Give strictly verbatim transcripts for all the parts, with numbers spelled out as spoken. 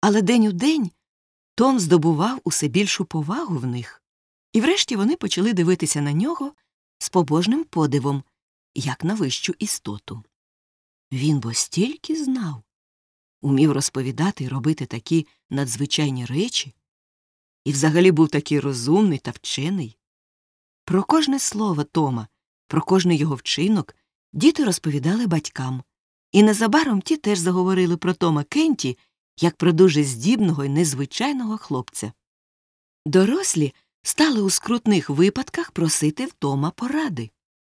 Але день у день Том здобував усе більшу повагу в них, і врешті вони почали дивитися на нього з побожним подивом, як на вищу істоту. Він бо стільки знав, умів розповідати і робити такі надзвичайні речі, і взагалі був такий розумний та вчений. Про кожне слово Тома, про кожний його вчинок діти розповідали батькам, і незабаром ті теж заговорили про Тома Кенті як про дуже здібного і незвичайного хлопця. Дорослі стали у скрутних випадках просити в Тома поради.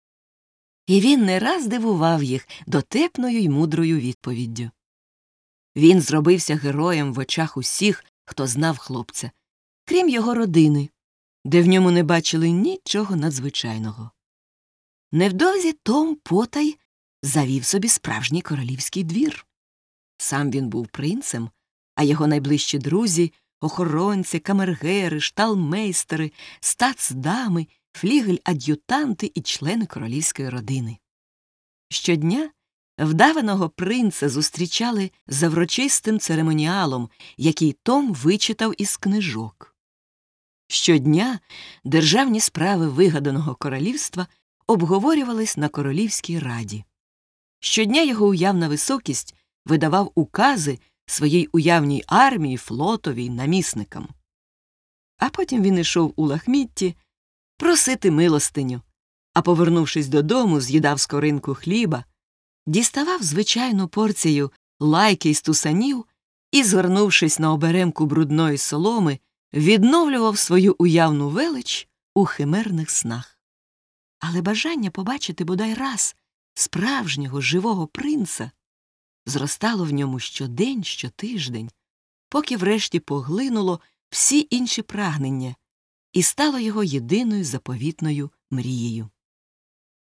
І він не раз дивував їх дотепною й мудрою відповіддю. Він зробився героєм в очах усіх, хто знав хлопця, крім його родини, де в ньому не бачили нічого надзвичайного. Невдовзі Том потай завів собі справжній королівський двір. Сам він був принцем, а його найближчі друзі – охоронці, камергери, шталмейстери, стацдами, флігель-ад'ютанти і члени королівської родини. Щодня вдаваного принца зустрічали за врочистим церемоніалом, який Том вичитав із книжок. Щодня державні справи вигаданого королівства обговорювались на королівській раді. Щодня його уявна високість видавав укази своїй уявній армії, флотові й намісникам. А потім він ішов у лахмітті просити милостиню, а повернувшись додому, з'їдав скоринку хліба, діставав звичайну порцію лайки й стусанів і, згорнувшись на оберемку брудної соломи, відновлював свою уявну велич у химерних снах. Але бажання побачити бодай раз справжнього живого принца зростало в ньому щодень, щотиждень, поки врешті поглинуло всі інші прагнення і стало його єдиною заповітною мрією.